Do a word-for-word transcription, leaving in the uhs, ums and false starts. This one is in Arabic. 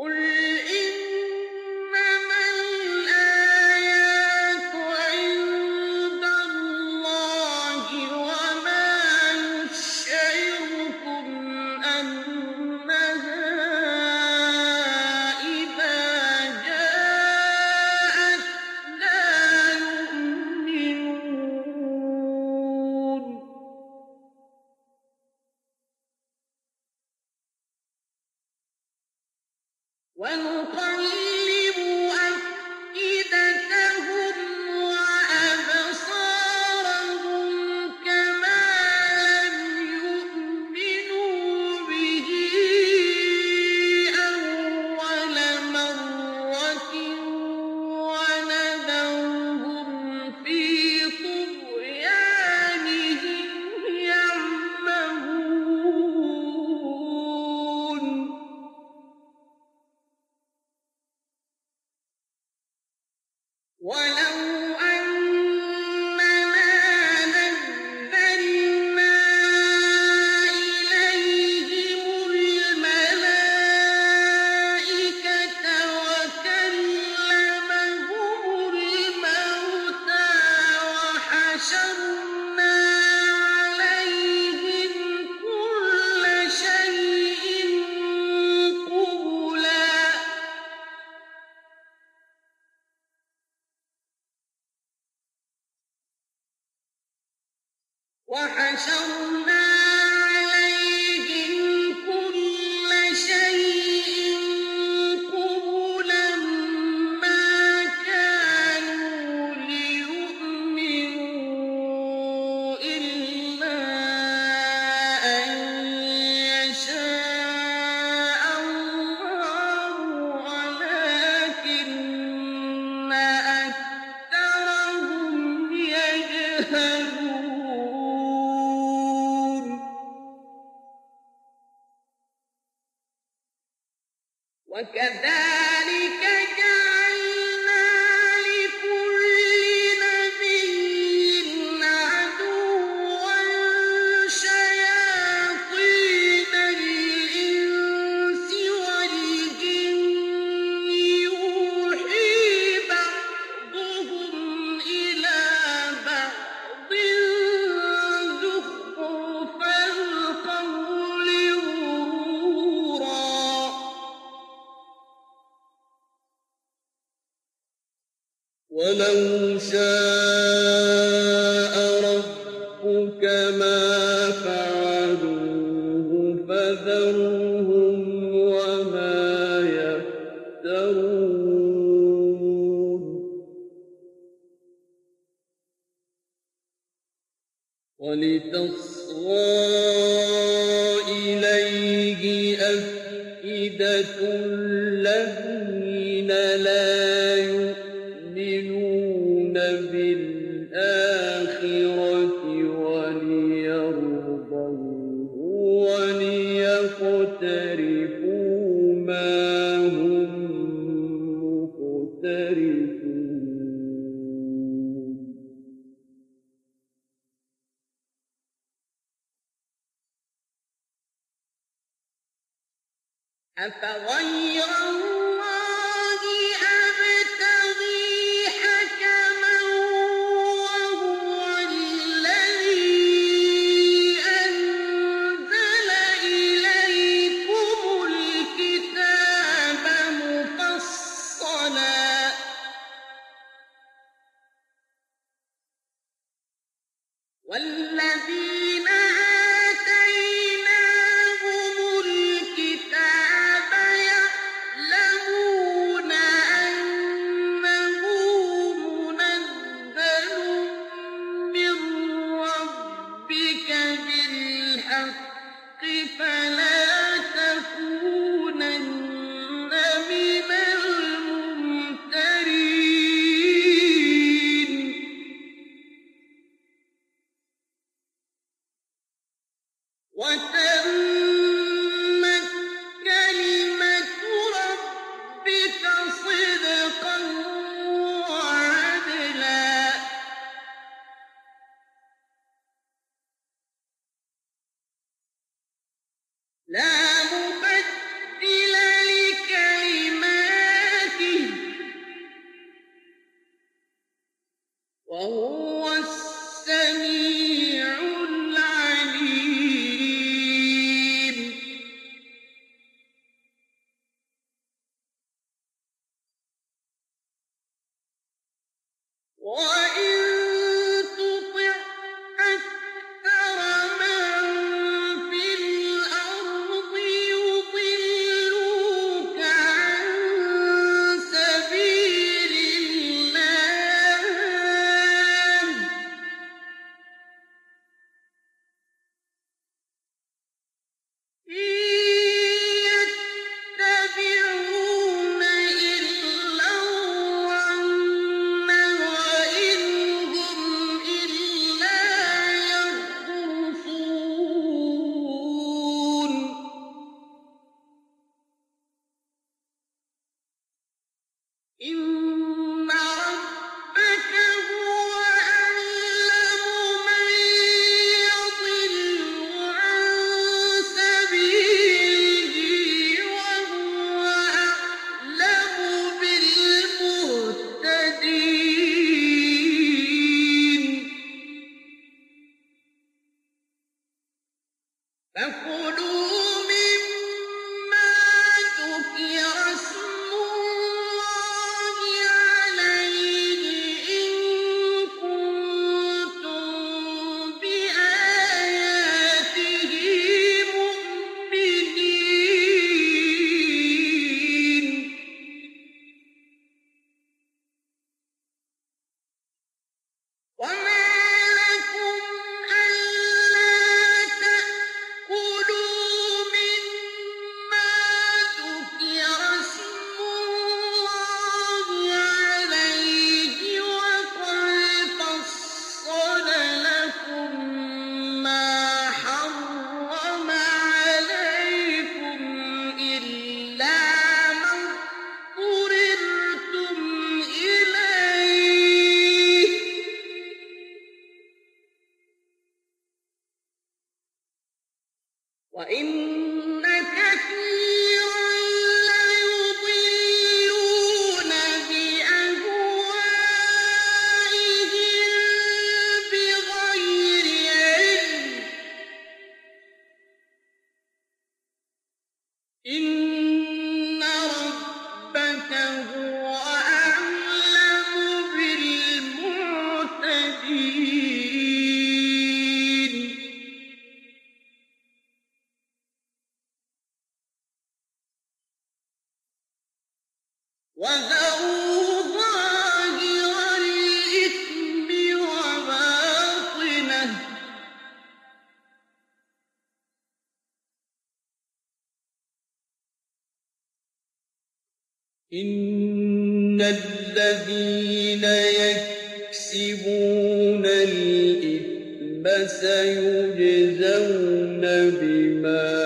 وَلَوْ شَاءَ رَبُّكَ مَا فَعَلُوهُ فَذَرْهُمْ وَمَا يَفْتَرُونَ وَلِتَصْغَىٰ إِلَيْهِ أَفْئِدَةُ الَّذِينَ لَا يُؤْمِنُونَ بِالْآخِرَةِ وَلِيَرْضَوْهُ وَلِيَقْتَرِفُوا مَا هُم مُّقْتَرِفُونَ أَفَغَيْرَ اللَّهِ أَبْتَغِي حَكَمًا وَهُوَ الَّذِي أَنزَلَ إِلَيْكُمُ الْكِتَابَ مُفَصَّلًا ۚ وَالَّذِينَ آتَيْنَاهُمُ الْكِتَابَ يَعْلَمُونَ وَإِن تُطِعْ أَكْثَرَ مَن فِي الْأَرْضِ يُضِلُّوكَ عَن سَبِيلِ اللَّهِ إِن يَتَّبِعُونَ إِلَّا الظَّنَّ وَإِنْ هُمْ إِلَّا يَخْرُصُونَ إِنَّ رَبَّكَ هُوَ أَعْلَمُ مَن يَضِلُّ عَن سَبِيلِهِ وَهُوَ أَعْلَمُ بِالْمُهْتَدِينَ فَكُلُوا مِمَّا ذُكِرَ اسْمُ اللَّهِ عَلَيْهِ إِن كُنتُم بِآيَاتِهِ مُؤْمِنِينَ وَمَا لَكُمْ أَلَّا تَأْكُلُوا مِمَّا ذُكِرَ اسْمُ اللَّهِ عَلَيْهِ وَقَدْ فَصَّلَ لَكُم مَّا حَرَّمَ عَلَيْكُمْ إِلَّا مَا اضْطُرِرْتُمْ إِلَيْهِ ۗ وَإِنَّ كَثِيرًا لَّيُضِلُّونَ بِأَهْوَائِهِم بِغَيْرِ عِلْمٍ ۗ إِنَّ رَبَّكَ هُوَ أَعْلَمُ بِالْمُعْتَدِينَ وَذَرُوا ظَاهِرَ الْإِثْمِ وَبَاطِنَهُ ۚ إِنَّ الَّذِينَ يَكْسِبُونَ الْإِثْمَ سَيُجْزَوْنَ بِمَا